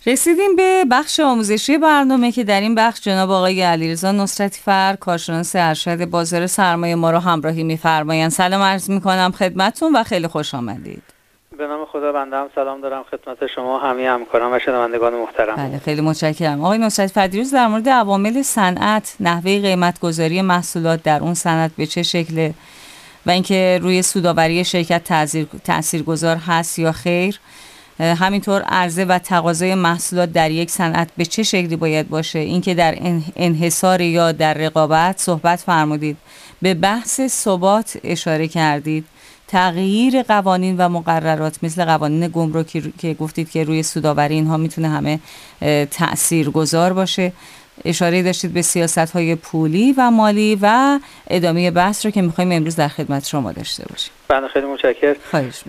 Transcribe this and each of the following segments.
رسیدیم به بخش آموزشی برنامه که در این بخش جناب آقای علیرضا نصرتی فر، کارشناس ارشد بازار سرمایه ما رو همراهی می‌فرمایند. سلام عرض می‌کنم خدمتتون و خیلی خوش آمدید. به نام خدا، بنده هم سلام دارم خدمت شما همه همکاران و شنوندگان محترم. بله، خیلی متشکرم. آقای نصرتی فر، دیروز در مورد عوامل صنعت، نحوه قیمت‌گذاری محصولات در اون صنعت به چه شکله و اینکه روی سودآوری شرکت تاثیرگذار هست یا خیر، همینطور عرضه و تقاضای محصولات در یک صنعت به چه شکلی باید باشه، اینکه در انحصار یا در رقابت صحبت فرمودید، به بحث ثبات اشاره کردید، تغییر قوانین و مقررات مثل قوانین گمرکی که گفتید که روی سودآوری اینها میتونه همه تاثیرگذار باشه، اشاره داشتید به سیاست‌های پولی و مالی و ادامه بحث رو که می‌خوایم امروز در خدمت شما داشته باشیم. بله، خیلی متشکرم.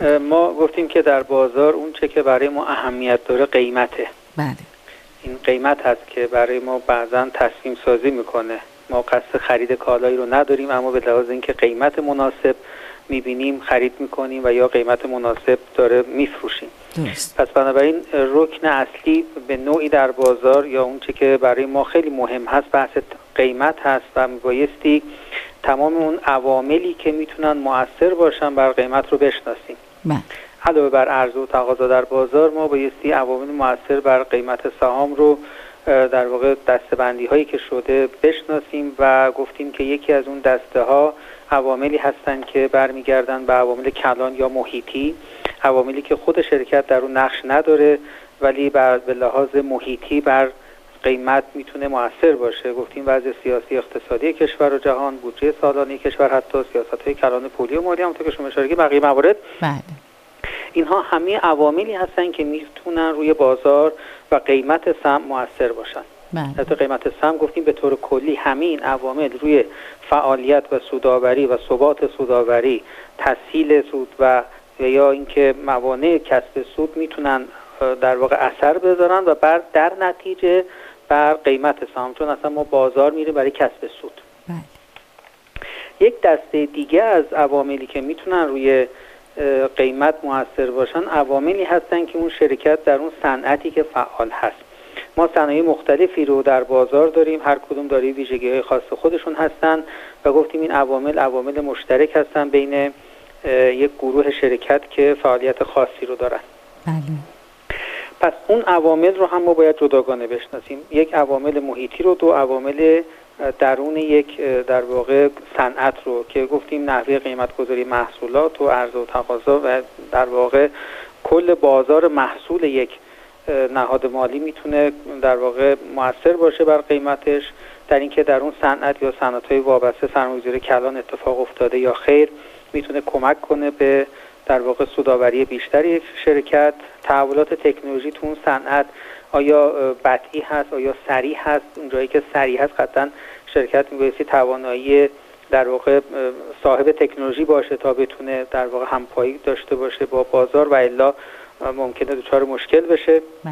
ما گفتیم که در بازار اون چه که برای ما اهمیت داره قیمته. بله. این قیمت هست که برای ما بعضاً تصمیم سازی میکنه. ما قصد خرید کالایی رو نداریم، اما به لحاظ اینکه قیمت مناسب میبینیم خرید میکنیم و یا قیمت مناسب داره میفروشیم. پس بنابراین رکن اصلی به نوعی در بازار یا اون چه که برای ما خیلی مهم هست بحث قیمت هست و میبایستی تمام اون عواملی که میتونن مؤثر باشن بر قیمت رو بشناسیم. علاوه بر عرضه و تقاضا در بازار، ما بایستی عوامل مؤثر بر قیمت سهام رو در واقع دسته‌بندی هایی که شده بشناسیم و گفتیم که یکی از اون دسته ها عواملی هستن که برمیگردن به عوامل کلان یا محیطی، عواملی که خود شرکت در اون نقش نداره ولی به لحاظ محیطی بر قیمت میتونه مؤثر باشه. گفتیم وضع سیاسی اقتصادی کشور و جهان، بودجه سالانه کشور، حتی سیاست‌های کلان پولی و مالی، همونطور که شما اشاره کردید بقیه موارد. بله. اینها همه عواملی هستن که میتونن روی بازار و قیمت سهم مؤثر باشن. بله. حتی قیمت سهم گفتیم به طور کلی همین عوامل روی فعالیت و سودآوری و ثبات سودآوری، تسهیل سود و یا اینکه موانع کسب سود میتونن در واقع اثر بذارن و در نتیجه بر قیمت سهام، چون اصلا ما بازار میریم برای کسب سود. بله. یک دسته دیگه از عواملی که میتونن روی قیمت مؤثر باشن عواملی هستن که اون شرکت در اون صنعتی که فعال هست. ما صنایع مختلفی رو در بازار داریم، هر کدوم داره ویژگی‌های خاص خودشون هستن و گفتیم این عوامل مشترک هستن بین یک گروه شرکت که فعالیت خاصی رو دارن. بله. پس اون عوامل رو هم ما باید جداگانه بشناسیم، یک عوامل محیطی رو، دو عوامل درون یک در واقع صنعت رو که گفتیم نحوه قیمت‌گذاری محصولات و عرضه و تقاضا و در واقع کل بازار محصول یک نهاد مالی میتونه در واقع مؤثر باشه بر قیمتش، در اینکه در اون صنعت یا صنعت‌های وابسته سرمایه‌گذاری کلان اتفاق افتاده یا خیر، میتونه کمک کنه به در واقع سودآوری بیشتری شرکت. تحولات تکنولوژی تو اون صنعت آیا بطیء هست آیا سریع هست؟ اونجایی که سریع هست قطعا شرکت میبایستی توانایی در واقع صاحب تکنولوژی باشه تا بتونه در واقع همپایی داشته باشه با بازار و الا ممکنه دچار مشکل بشه. بله.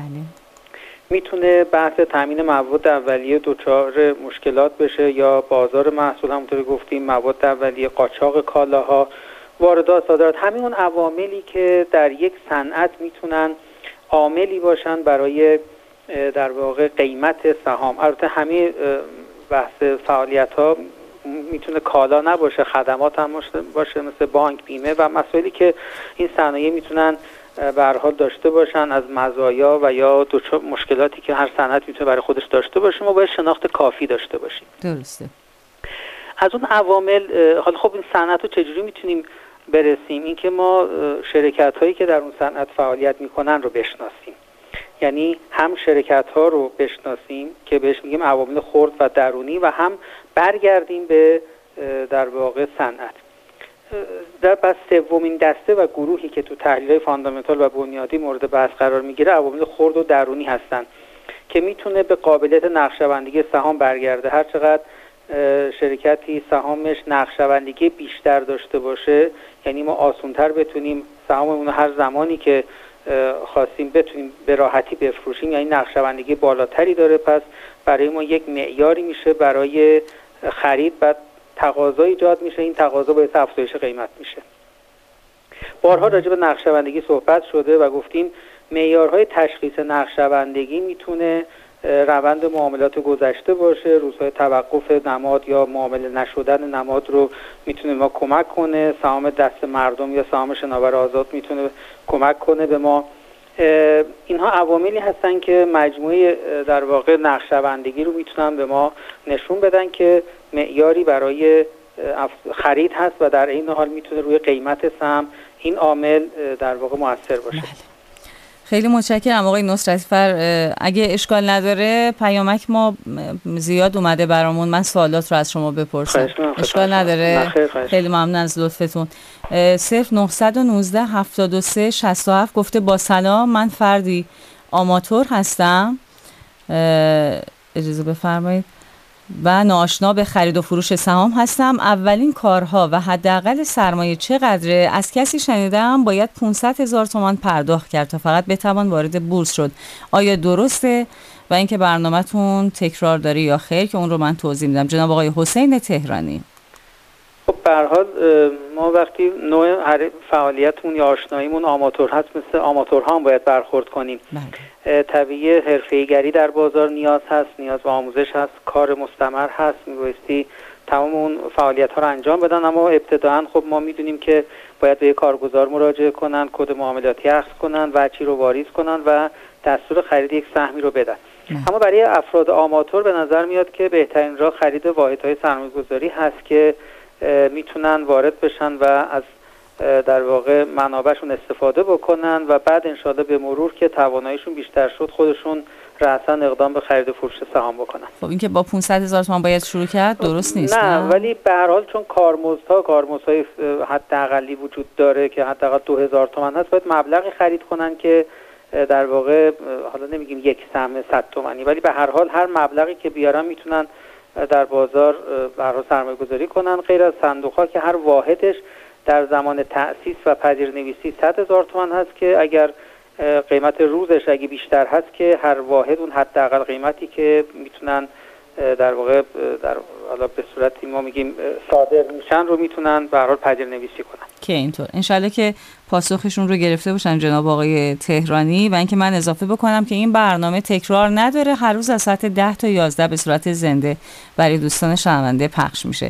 میتونه بحث تامین مواد اولیه دچار مشکلات بشه یا بازار محصول، همونطوری گفتیم مواد اولیه، قاچاق کالاها، واردات، صادرات، همین اون عواملی که در یک صنعت میتونن عاملی باشن برای در واقع قیمت سهام. البته همه بحث فعالیت ها میتونه کالا نباشه، خدمات هم باشه مثل بانک، بیمه و مسائلی که این صنایع میتونن به هر حال داشته باشن از مزایا و یا مشکلاتی که هر صنعت میتونه برای خودش داشته باشه. ما باید شناخت کافی داشته باشیم. درسته. از اون عوامل حالا خب این صنعت رو چجوری میتونیم برسیم؟ این که ما شرکت هایی که در اون صنعت فعالیت میکنن رو بشناسیم، یعنی هم شرکت ها رو بشناسیم که بهش میگیم عوامل خرد و درونی و هم برگردیم به در واقع صنعت. در پس سومین دسته و گروهی که تو تحلیل‌های فاندامنتال و بنیادی مورد بحث قرار میگیره عوامل خرد و درونی هستن که میتونه به قابلیت نقشه‌بندی سهام برگرده. هر چقدر شرکتی سهامش نقشه‌بندی بیشتر داشته باشه، یعنی ما آسان‌تر بتونیم سهاممون هر زمانی که خواستیم بتونیم به راحتی بفروشیم، یعنی نقشه‌بندی بالاتری داره، پس برای ما یک معیاری میشه برای خرید. بعد تقاضا ایجاد میشه، این تقاضا باعث افزایش قیمت میشه. بارها راجع به نقشه‌بندی صحبت شده و گفتیم معیارهای تشخیص نقشه‌بندی میتونه روند معاملات گذشته باشه، روزهای توقف نماد یا معامله نشدن نماد رو میتونه ما کمک کنه، سهام دست مردم یا سهام شناور آزاد میتونه کمک کنه به ما. اینها عواملی هستن که مجموعه در واقع نقشه‌بندی رو میتونن به ما نشون بدن که معیاری برای خرید هست و در این حال میتونه روی قیمت سهم این عامل در واقع مؤثر باشه. خیلی متشکرم آقای نصرتی فر. اگه اشکال نداره پیامک ما زیاد اومده برامون، من سوالات رو از شما بپرسم. اشکال نداره؟ خیلی ممنون از لطفتون. 0919 73 67 گفته با سلام، من فردی آماتور هستم، اجازه بفرمایید، و ناآشنا به خرید و فروش سهام هستم. اولین کارها و حداقل سرمایه چقدره؟ از کسی شنیدم باید 500,000 تومان پرداخت کرد تا فقط بتوان وارد بورس شد. آیا درسته؟ و اینکه برنامه‌تون تکرار داره یا خیر، که اون رو من توضیح میدم. جناب آقای حسین تهرانی. خب به هر حال ما وقتی نوع فعالیتمون یا آشناییمون آماتور هست، مثل آماتورها هم باید برخورد کنیم. طبیعی حرفه‌ای‌گری در بازار نیاز هست، نیاز به آموزش هست، کار مستمر هست، میبایستی تمام اون فعالیت‌ها رو انجام بدن. اما ابتداً خب ما میدونیم که باید به کارگزار مراجعه کنن، کد معاملاتی اخذ کنن، وجهی رو واریز کنن و دستور خرید یک سهمی رو بدن. اما برای افراد آماتور به نظر میاد که بهترین راه خرید واحدهای سرمایه‌گذاری هست که میتونن وارد بشن و از در واقع منابعشون استفاده بکنن و بعد انشاءالله به مرور که تواناییشون بیشتر شد خودشون رأساً اقدام به خرید و فروش سهام بکنن. خب این که با 500,000 تومان باید شروع کرد درست نیست؟ نه، ولی به هر حال چون کارمزدهای حداقلی وجود داره که حداقل 2000 تومان هست، باید مبلغی خرید کنن که در واقع حالا نمیگیم یک سهم 100 تومانی، ولی به هر حال هر مبلغی که بیارن میتونن در بازار برای سرمایه گذاری کنن، غیر از صندوق‌ها که هر واحدش در زمان تأسیس و پذیرنویسی 100,000 تومان هست که اگر قیمت روزش اگه بیشتر هست که هر واحد اون حداقل قیمتی که میتونن در واقع در حالا به صورتی ما میگیم صادر میشن رو میتونن به هر حال پذیرنویسی کنن. که اینطور انشالله که پاسخشون رو گرفته باشن جناب آقای تهرانی. و اینکه من اضافه بکنم که این برنامه تکرار نداره، هر روز از ساعت 10 تا 11 به صورت زنده برای دوستان شنونده پخش میشه.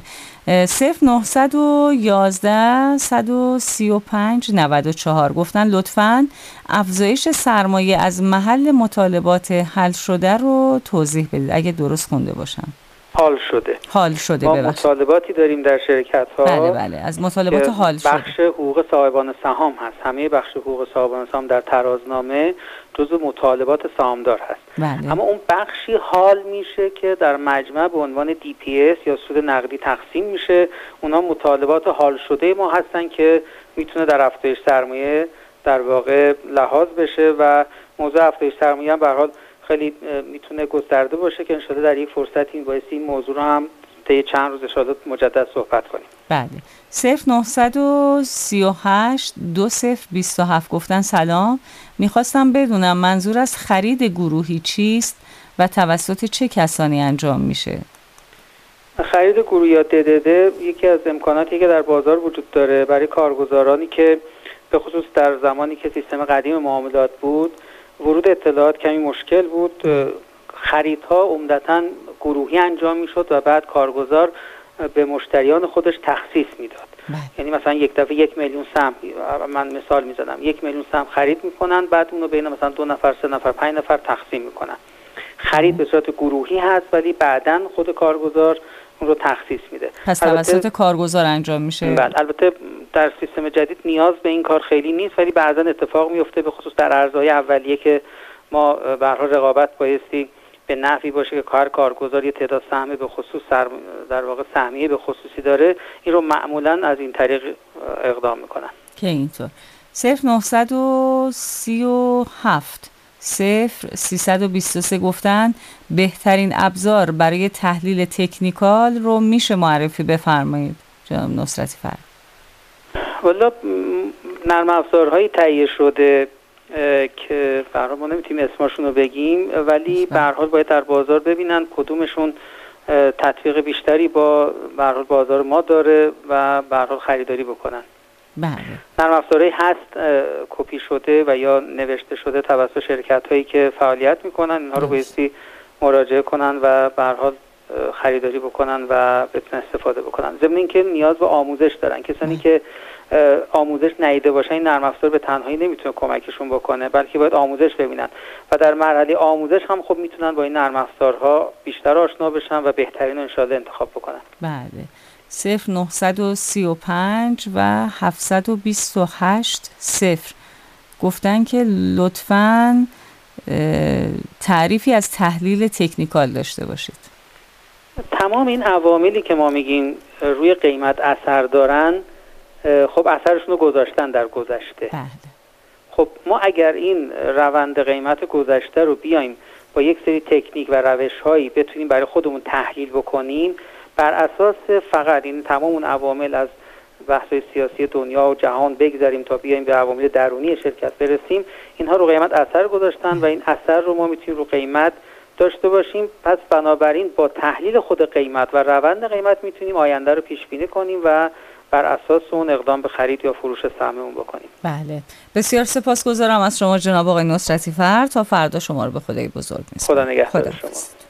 0911 135 94 گفتن لطفاً افزایش سرمایه از محل مطالبات حل شده رو توضیح بدید اگه درست خونده باشم. حال شده ما مطالباتی داریم در شرکت ها. بله از مطالبات حال شده بخش حقوق صاحبان سهام هست. همه بخش حقوق صاحبان سهام در ترازنامه جزو مطالبات سهامدار هست. بله. اما اون بخشی حال میشه که در مجمع به عنوان DPS یا سود نقدی تقسیم میشه. اونا مطالبات حال شده ما هستن که میتونه در افزایش سرمایه در واقع لحاظ بشه و موضوع افزایش سرمایه هم به هر حال خیلی میتونه گسترده باشه که انشاءالله در یک فرصتی باعث این موضوع رو هم طی چند روز انشاءالله مجدد صحبت کنیم. بله. 0938 2027 گفتن سلام، میخواستم بدونم منظور از خرید گروهی چیست و توسط چه کسانی انجام میشه؟ خرید گروهی یا DDD یکی از امکاناتی که در بازار وجود داره برای کارگزارانی که به خصوص در زمانی که سیستم قدیم معاملات بود ورود اطلاعات کمی مشکل بود، خریدها عمدتاً گروهی انجام میشد و بعد کارگزار به مشتریان خودش تخصیص میداد. یعنی مثلا یک دفعه 1 میلیون سهم، من مثال میزنم، 1 میلیون سهم خرید میکنن، بعد اونو بین مثلا 2 نفر 3 نفر 5 نفر تقسیم میکنن. خرید به صورت گروهی هست ولی بعداً خود کارگزار اون رو تخصیص میده. پس توسط کارگزار انجام میشه. بله، البته در سیستم جدید نیاز به این کار خیلی نیست ولی بعضا اتفاق میفته، به خصوص در ارزهای اولیه که ما به هر حال رقابت بایستی به نفعی باشه که کارگزار یه تعداد سهم به خصوص در واقع سهمیه به خصوصی داره، این رو معمولا از این طریق اقدام میکنن. که اینطور 0937 0323 گفتن بهترین ابزار برای تحلیل تکنیکال رو میشه معرفی بفرمایید جناب نصرتی فر؟ والا نرم افزارهای تهیه شده که برای ما نمیتونیم اسمشون رو بگیم ولی به هر حال باید در بازار ببینن کدومشون تطبیق بیشتری با به هر حال بازار ما داره و به هر حال خریداری بکنن. بله. نرم افزارهایی هست کپی شده و یا نوشته شده توسط شرکت هایی که فعالیت میکنن، اینها رو بایستی مراجعه کنن و به هر حال خریداری بکنن و بتونن استفاده بکنن. ضمن اینکه نیاز به آموزش دارن. کسانی که آموزش ندیده باشن این نرم افزار به تنهایی نمیتونه کمکشون بکنه، بلکه باید آموزش ببینن و در مرحله آموزش هم خب میتونن با این نرم افزارها بیشتر آشنا بشن و بهترین ان شاءالله انتخاب بکنن. بله. 0935 و 728 0 گفتن که لطفاً تعریفی از تحلیل تکنیکال داشته باشید. تمام این عواملی که ما میگیم روی قیمت اثر دارن، خب اثرشون رو گذاشتن در گذشته. بله. خب ما اگر این روند قیمت گذشته رو بیایم با یک سری تکنیک و روش‌هایی بتونیم برای خودمون تحلیل بکنیم، بر اساس فقط این تمام اون عوامل از بحث‌های سیاسی دنیا و جهان بگذاریم تا بیایم به عوامل درونی شرکت برسیم، اینها رو قیمت اثر گذاشتن و این اثر رو ما میتونیم رو قیمت داشته باشیم. پس بنابراین با تحلیل خود قیمت و روند قیمت میتونیم آینده رو پیش بینی کنیم و بر اساس اون اقدام به خرید یا فروش سهممون بکنیم. بله. بسیار سپاسگزارم از شما جناب آقای نصرتی فرد. تا فردا شما رو به خدای بزرگ می‌سپارم. خدا نگهدار شما.